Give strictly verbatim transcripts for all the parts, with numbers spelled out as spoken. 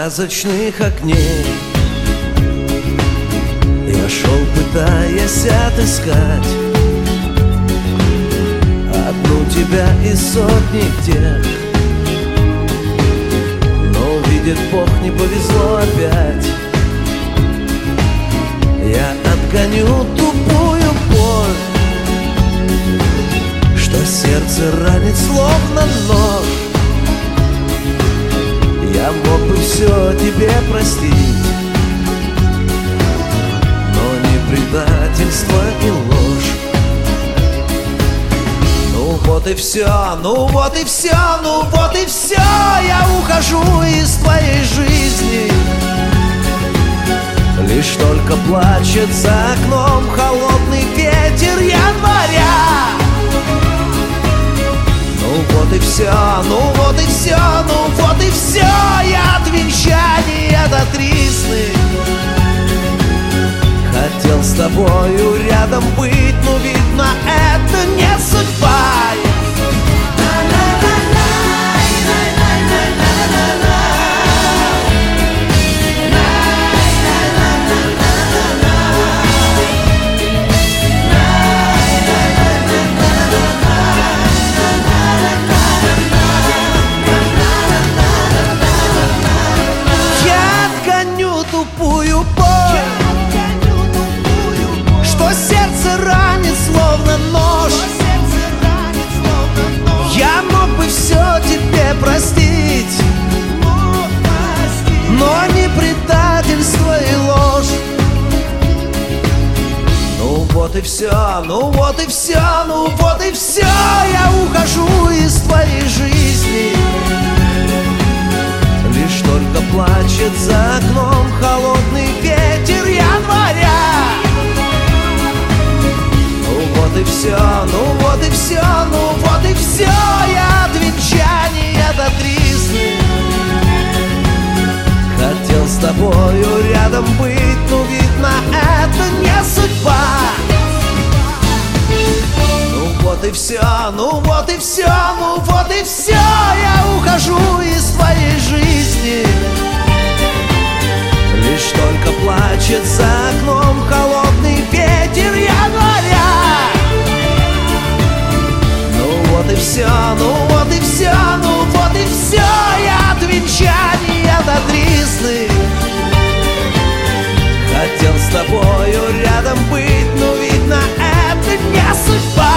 сказочных огней. Я шел, пытаясь отыскать одну тебя из сотни тех, но, видит Бог, не повезло опять. Я отгоню тупую боль, что сердце ранит словно нож. Я мог бы все тебе простить, но не предательство и ложь. Ну вот и все, ну вот и все, ну вот и все. Я ухожу из твоей жизни, лишь только плачет за окном холодный ветер января. Ну вот и все, ну вот и все, ну вот и все. Я от венчания до тризны хотел с тобою рядом быть, но видно, это не судьба. Тупую боль, что сердце ранит словно нож. Я мог бы все тебе простить, но не предательство и ложь. Ну вот и все, ну вот и все, ну вот и все. Я ухожу из твоей жизни, лишь только плачет за окном холодный ветер января. Ну вот и все, ну вот и все, ну вот и все. Я от венчания до тризны хотел с тобою рядом быть, но видно, это не судьба. Ну вот и все, ну вот и все, ну вот и все. Я ухожу из твоей жизни, лишь только плачет за окном холодный ветер января. Ну вот и все, ну вот и все, ну вот и все. Я от венчания до тризны хотел с тобою рядом быть, но видно, это не судьба.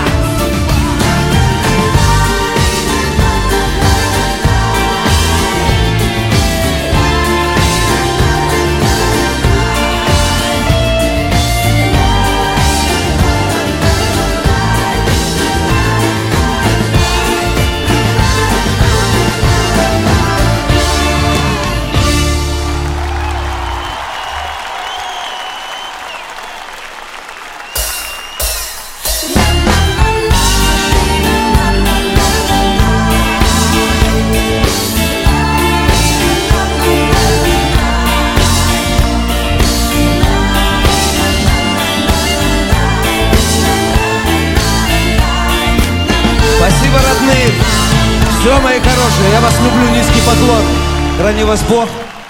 Спасибо, родные. Все, мои хорошие, я вас люблю, низкий поклон. Храни вас Бог.